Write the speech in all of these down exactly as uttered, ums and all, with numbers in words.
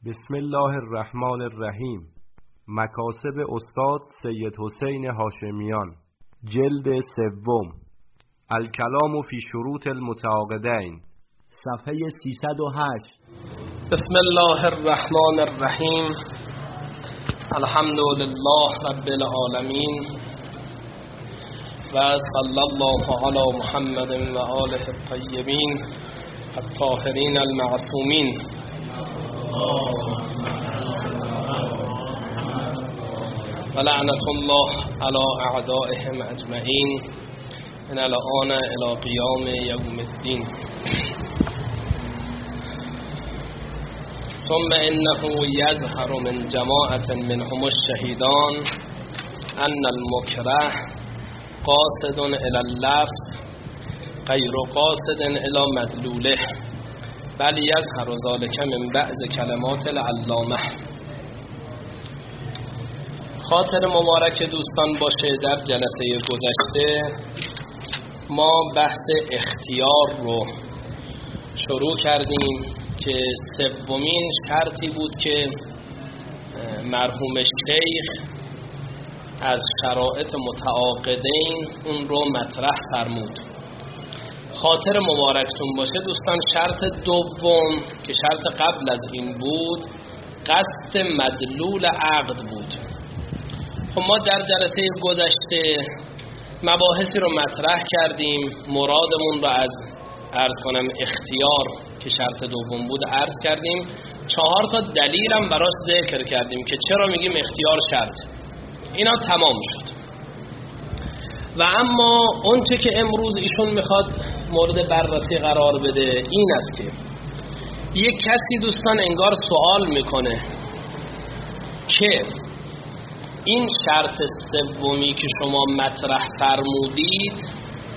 بسم الله الرحمن الرحیم. مکاسب استاد سید حسین هاشمیان، جلد سوم، الکلام فی شروط المتعاقدین، صفحه سیصد و هشت. بسم الله الرحمن الرحیم. الحمد لله رب العالمین و صلی الله علی محمد و آله الطیبین الطاهرین المعصومین. و لعنت الله علی اعدائهم اجمعین من الان الی قیام یوم الدین. ثم انه یظهر من جماعت منهم الشهیدان ان المکره قاصد الى اللفظ غیر قاصد الى مدلوله، بل یظهر ذلك من بعض کلمات العلامه. خاطر مبارک دوستان باشه، در جلسه گذشته ما بحث اختیار رو شروع کردیم که سومین شرطی بود که مرحوم شیخ از شرایط متعاقدین اون رو مطرح فرمود. خاطر مبارکتون باشه دوستان، شرط دوم که شرط قبل از این بود قصد مدلول عقد بود. خب ما در جلسه گذشته مباحثی رو مطرح کردیم، مرادمون رو از عرض کنم اختیار که شرط دوم بود عرض کردیم، چهار تا دلیلم براش ذکر کردیم که چرا میگیم اختیار شرط. اینا تمام شد و اما اون چه که امروز ایشون میخواد مورد بررسی قرار بده این است که یک کسی دوستان انگار سوال میکنه که این شرط سومی که شما مطرح فرمودید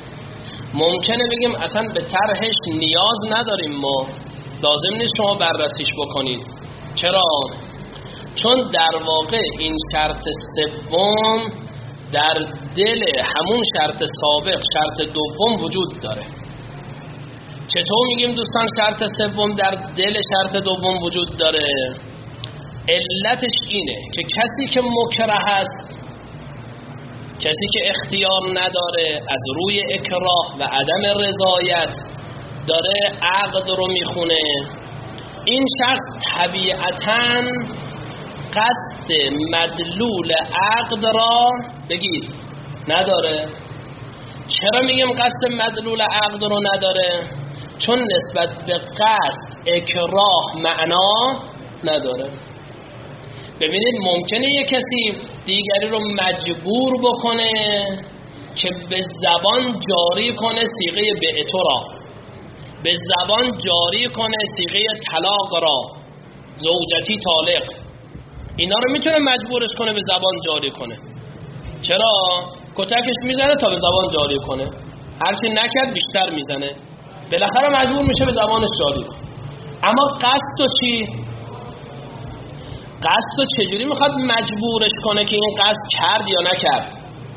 ممکنه بگیم اصلا به طرحش نیاز نداریم، ما لازم نیست شما بررسیش بکنید. چرا؟ چون در واقع این شرط سوم در دل همون شرط سابق شرط دوم وجود داره. چطور میگیم دوستان شرط سوم در دل شرط دوم وجود داره؟ علتش اینه که کسی که مکره است، کسی که اختیار نداره، از روی اکراه و عدم رضایت داره عقد رو میخونه، این شخص طبیعتاً قصد مدلول عقد را بگید نداره. چرا میگم قصد مدلول عقد رو نداره؟ چون نسبت به قصد اکراه معنا نداره. ببینید ممکنه یک کسی دیگری رو مجبور بکنه که به زبان جاری کنه صیغه بعت را، به زبان جاری کنه صیغه طلاق را، زوجتی طالق، اینا رو میتونه مجبورش کنه به زبان جاری کنه. چرا؟ کتکش میزنه تا به زبان جاری کنه، هرچی نکرد بیشتر میزنه، بالاخره مجبور میشه به زبانش جاری کنه. اما قصد و چی؟ قصد و چجوری میخواد مجبورش کنه که این قصد کرد یا نکرد؟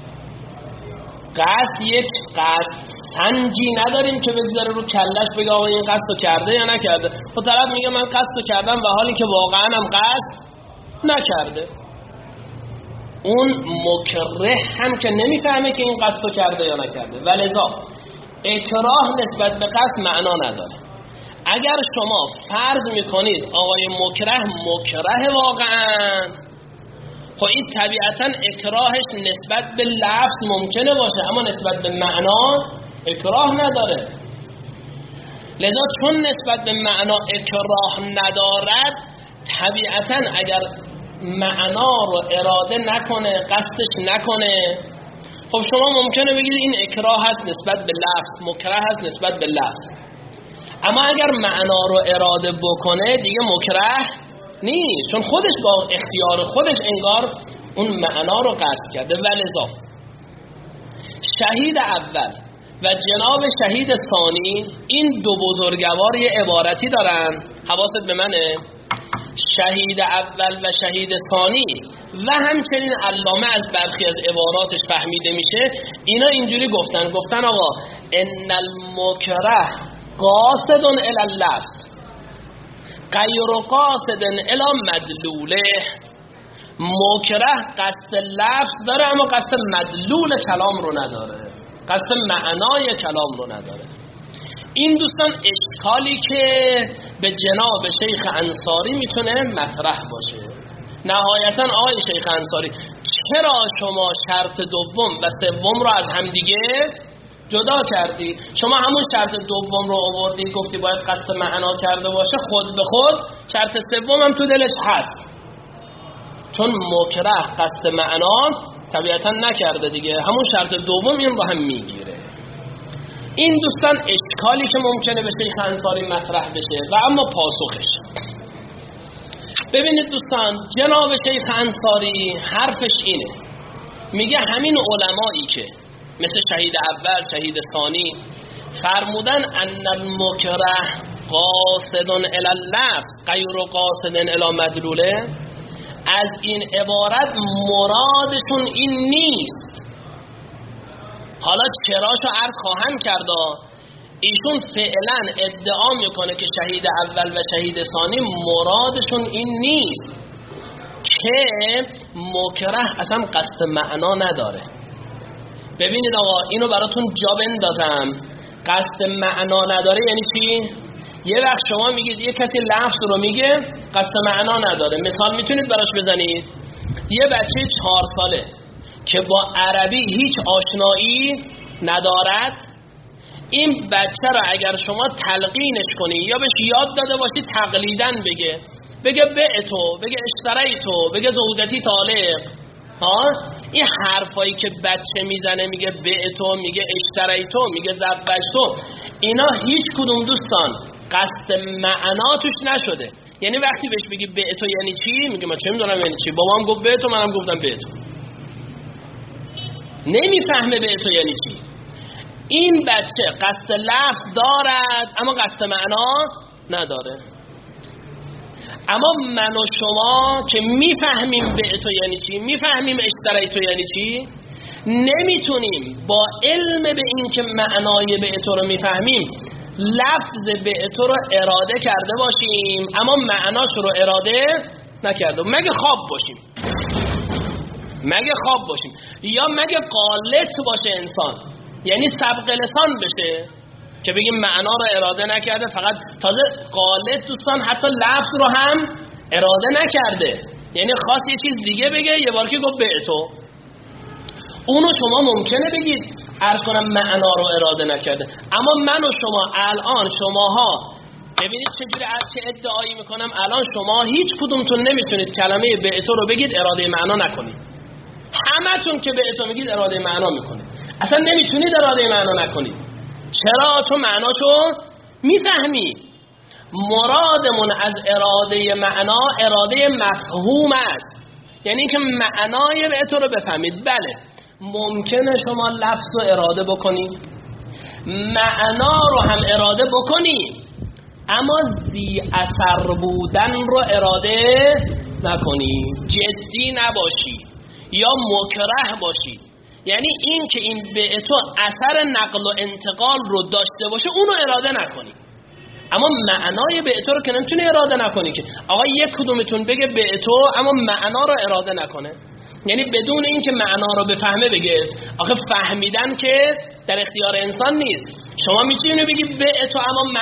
قصد یک قصد سنجی نداریم که بگذاره رو کلش بگه آقا این قصد رو کرده یا نکرده. خب طرف میگه من قصد رو کردم و حالی که واقعا هم قصد نکرده. اون مکره هم که نمیفهمه که این قصد رو کرده یا نکرده، ولذا اکراه نسبت به قصد معنا نداره. اگر شما فرض میکنید آقای مکره مکره واقعا، خب این طبیعتا اکراهش نسبت به لفظ ممکنه باشه اما نسبت به معنا اکراه نداره. لذا چون نسبت به معنا اکراه ندارد، طبیعتا اگر معنا رو اراده نکنه، قصدش نکنه، خب شما ممکنه بگید این اکراه هست نسبت به لفظ، مکره هست نسبت به لفظ. اما اگر معنا رو اراده بکنه دیگه مکره نیست، چون خودش با اختیار خودش انگار اون معنا رو قصد کرده. ولذا شهید اول و جناب شهید ثانی این دو بزرگوار یه عبارتی دارن، حواست به منه. شهید اول و شهید ثانی و همچنین علامه از برخی از عباراتش فهمیده میشه، اینا اینجوری گفتن گفتن آقا ان المکره قاصد الی اللفظ، غیر قاصد الی مدلوله، مکره قصد لفظ داره اما قصد مدلول کلام رو نداره، قصد معنای کلام رو نداره. این دوستان اشکالی که به جناب شیخ انصاری میتونه مطرح باشه. نهایتا آقای شیخ انصاری چرا شما شرط دوم و سوم رو از همدیگه جدا کردی؟ شما همون شرط دوم رو آوردی گفتی باید قصد معنا کرده باشه، خود به خود شرط سوم هم تو دلش هست، چون مکره قصد معنا طبیعتا نکرده دیگه، همون شرط دوم این رو هم میگیره. این دوستان اشکالی که ممکنه به شیخ انصاری مطرح بشه و اما پاسخش. ببینید دوستان، جناب شیخ انصاری حرفش اینه، میگه همین علمایی که مثل شهید اول، شهید ثانی فرمودن ان المکره قاصد الی اللفظ غیر قاصد الی مدلوله، از این عبارت مرادشون این نیست. حالا چراشو عرض خواهم کرد. ایشون فعلا ادعا میکنه که شهید اول و شهید ثانی مرادشون این نیست که مکره اصلا قصد معنا نداره. ببینید آقا، اینو براتون جا بندازم، قصد معنا نداره یعنی چی؟ یه وقت شما میگید یه کسی لفظ رو میگه قصد معنا نداره. مثال میتونید براش بزنید. یه بچه چهار ساله که با عربی هیچ آشنایی ندارد، این بچه رو اگر شما تلقینش کنی یا بهش یاد داده باشی تقلیدن بگه بگه به تو، بگه اشتری تو، بگه زوجتی طالق، ها، این حرفایی که بچه میزنه میگه به تو، میگه اشتری تو، میگه زبش تو، اینا هیچ کدوم دوستان قصد معنا توش نشده. یعنی وقتی بهش بگی به تو یعنی چی، میگه من چه میدونم یعنی چی، بابام گفت به تو، منم گفتم به تو. نمیفهمه به تو یعنی چی. این بچه قصد لفظ دارد اما قصد معنا نداره. اما من و شما که میفهمیم به تو یعنی چی، میفهمیم اشتری تو یعنی چی، نمیتونیم با علم به این که معنای به تو رو میفهمیم لفظ به تو رو اراده کرده باشیم اما معناش رو اراده نکرده. مگه خواب باشیم، مگه خواب باشیم یا مگه قالت باشه انسان، یعنی سبق لسان بشه که بگیم معنا رو اراده نکرده، فقط تازه قالت دوستان حتی لفظ رو هم اراده نکرده، یعنی خاص یه چیز دیگه بگه، یه بار که گفت به تو، اونو شما ممکنه بگید عرض کنم معنا رو اراده نکرده. اما من و شما الان، شماها ببینید چجوری چه ادعایی میکنم، الان شما هیچ کدومتون نمیتونید کلمه به تو رو بگید اراده معنا نکنید. همتون که به تو میگید اراده معنا میکنید، اصلا نمیتونید اراده معنا نکنید. چرا؟ چون معناشو میفهمی. مرادمون از اراده معنا اراده مفهوم است، یعنی که معنای به تو رو بفهمید. بله ممکنه شما لفظ رو اراده بکنید، معنا رو هم اراده بکنید، اما زی اثر بودن رو اراده نکنید، جدی نباشی یا مکره باشی. یعنی این که این به تو اثر نقل و انتقال رو داشته باشه اونو اراده نکنی، اما معنای به تو رو که نمیتونی اراده نکنی که آقا یک کدومتون بگه به تو اما معنا رو اراده نکنه، یعنی بدون این که معنا رو بفهمه بگه. آخه فهمیدن که در اختیار انسان نیست. شما میتونی بگی به تو اما